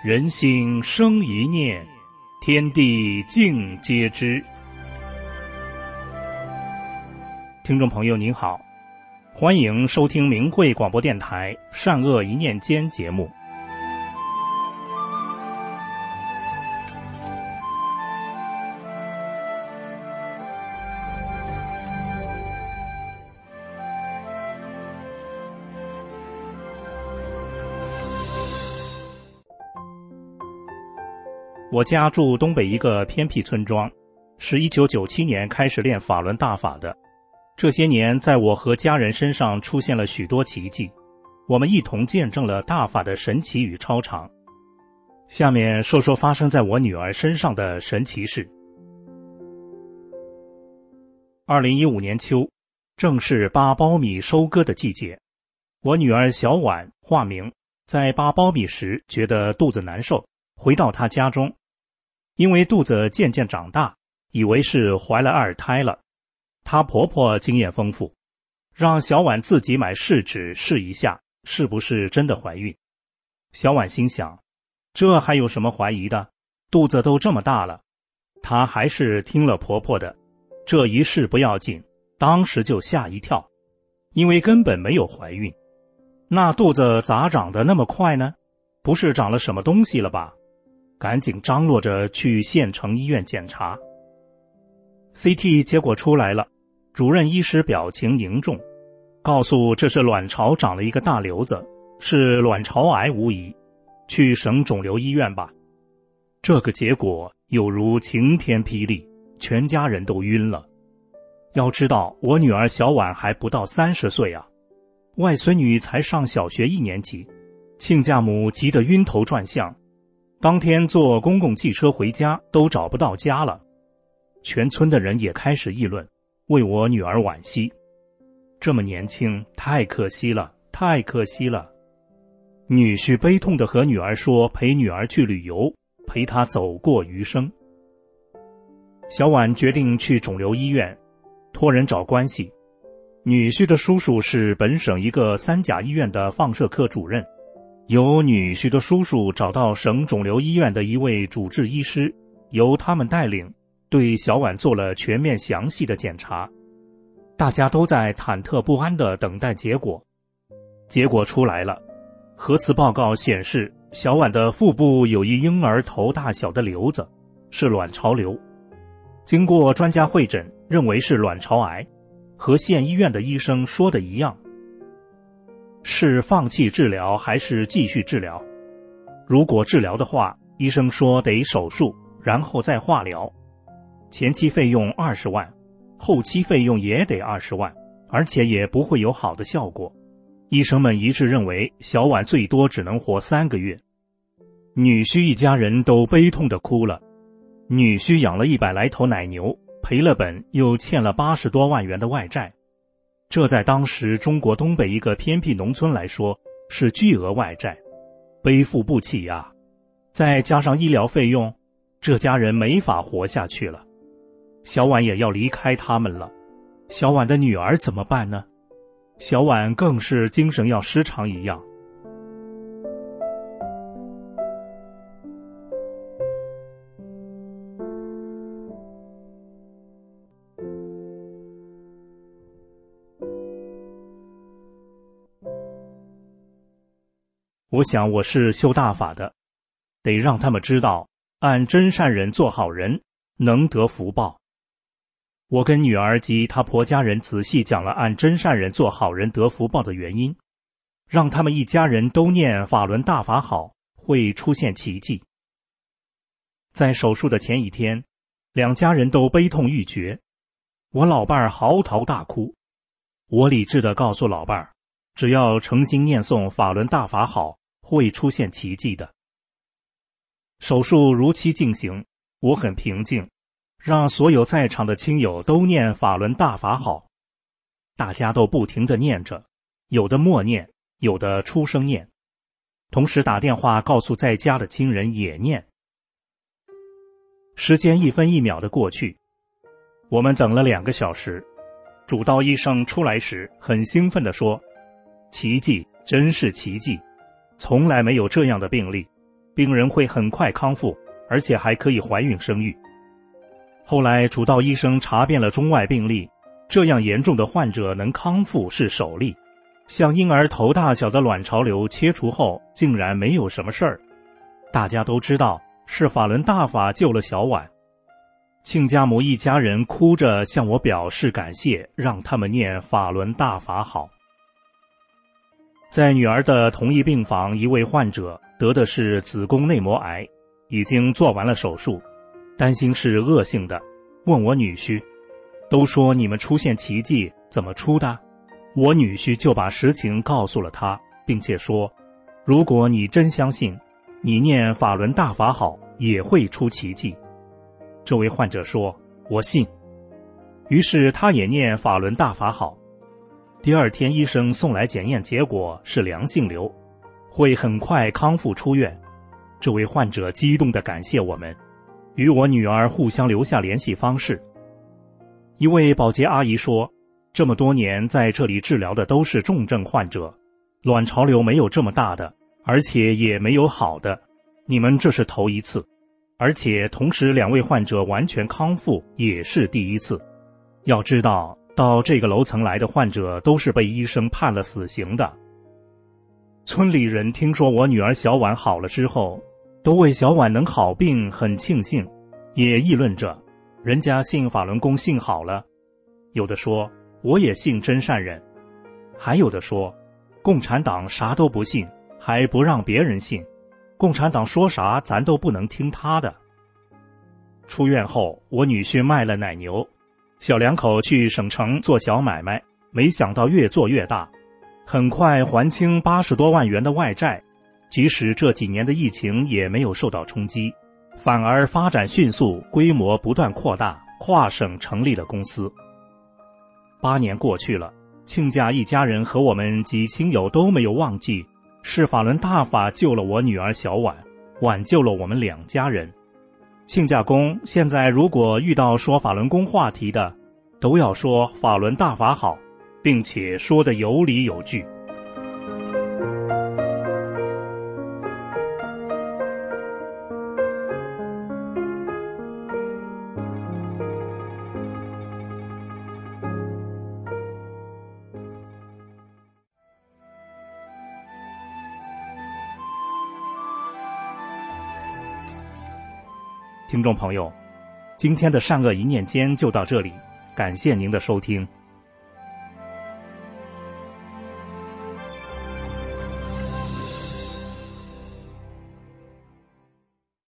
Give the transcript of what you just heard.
人心生一念，天地尽皆知。听众朋友您好，欢迎收听明慧广播电台善恶一念间节目。我家住东北一个偏僻村庄，是1997年开始练法轮大法的。这些年，在我和家人身上出现了许多奇迹，我们一同见证了大法的神奇与超常。下面说说发生在我女儿身上的神奇事。2015年秋，正是扒苞米收割的季节。我女儿小婉（化名）在扒苞米时觉得肚子难受，回到她家中。因为肚子渐渐长大，以为是怀了二胎了。她婆婆经验丰富，让小婉自己买试纸试一下，是不是真的怀孕。小婉心想，这还有什么怀疑的，肚子都这么大了。她还是听了婆婆的，这一试不要紧，当时就吓一跳，因为根本没有怀孕。那肚子咋长得那么快呢？不是长了什么东西了吧？赶紧张罗着去县城医院检查。CT 结果出来了，主任医师表情凝重，告诉这是卵巢长了一个大瘤子，是卵巢癌无疑，去省肿瘤医院吧。这个结果有如晴天霹雳，全家人都晕了。要知道我女儿小婉还不到30岁啊，外孙女才上小学1年级，亲家母急得晕头转向，当天坐公共汽车回家都找不到家了。全村的人也开始议论，为我女儿惋惜。这么年轻，太可惜了，太可惜了。女婿悲痛地和女儿说陪女儿去旅游，陪她走过余生。小婉决定去肿瘤医院，托人找关系。女婿的叔叔是本省一个3甲医院的放射科主任，由女婿的叔叔找到省肿瘤医院的一位主治医师，由他们带领对小婉做了全面详细的检查。大家都在忐忑不安地等待结果。结果出来了，核磁报告显示小婉的腹部有一婴儿头大小的瘤子，是卵巢瘤。经过专家会诊，认为是卵巢癌，和县医院的医生说的一样。是放弃治疗还是继续治疗？如果治疗的话，医生说得手术，然后再化疗。前期费用20万，后期费用也得20万，而且也不会有好的效果。医生们一致认为小婉最多只能活3个月。女婿一家人都悲痛地哭了。女婿养了100来头奶牛，赔了本又欠了80多万元的外债，这在当时中国东北一个偏僻农村来说是巨额外债，背负不起呀。再加上医疗费用，这家人没法活下去了。小婉也要离开他们了，小婉的女儿怎么办呢？小婉更是精神要失常一样。我想我是修大法的，得让他们知道按真善人做好人，能得福报。我跟女儿及她婆家人仔细讲了按真善人做好人得福报的原因，让他们一家人都念法轮大法好，会出现奇迹。在手术的前一天，2家人都悲痛欲绝，我老伴儿嚎啕大哭。我理智地告诉老伴儿，只要诚心念诵法轮大法好，会出现奇迹的。手术如期进行，我很平静，让所有在场的亲友都念法轮大法好。大家都不停地念着，有的默念，有的出声念，同时打电话告诉在家的亲人也念。时间1分1秒的过去，我们等了2个小时。主刀医生出来时很兴奋地说，奇迹，真是奇迹，从来没有这样的病例， 病人会很快康复，而且还可以怀孕生育。后来主刀医生查遍了中外病例，这样严重的患者能康复是首例。像婴儿头大小的卵巢瘤切除后竟然没有什么事儿。大家都知道是法轮大法救了小婉。亲家母一家人哭着向我表示感谢，让他们念法轮大法好。在女儿的同一病房，一位患者得的是子宫内膜癌，已经做完了手术，担心是恶性的，问我女婿，都说你们出现奇迹，怎么出的？我女婿就把实情告诉了他，并且说，如果你真相信，你念法轮大法好也会出奇迹。这位患者说，我信。于是他也念法轮大法好。第二天医生送来检验结果是良性瘤，会很快康复出院。这位患者激动地感谢我们，与我女儿互相留下联系方式。一位保洁阿姨说，这么多年在这里治疗的都是重症患者，卵巢瘤没有这么大的，而且也没有好的，你们这是头一次，而且同时2位患者完全康复也是第一次。要知道，到这个楼层来的患者都是被医生判了死刑的。村里人听说我女儿小婉好了之后，都为小婉能好病很庆幸，也议论着，人家信法轮功信好了。有的说，我也信真善人。还有的说，共产党啥都不信，还不让别人信，共产党说啥咱都不能听他的。出院后，我女婿卖了奶牛，小两口去省城做小买卖，没想到越做越大，很快还清80多万元的外债，即使这几年的疫情也没有受到冲击，反而发展迅速，规模不断扩大，跨省成立了公司。8年过去了，亲家一家人和我们及亲友都没有忘记，是法轮大法救了我女儿小婉，挽救了我们2家人。亲家公现在如果遇到说法轮功话题的，都要说法轮大法好，并且说得有理有据。听众朋友，今天的善恶一念间就到这里，感谢您的收听。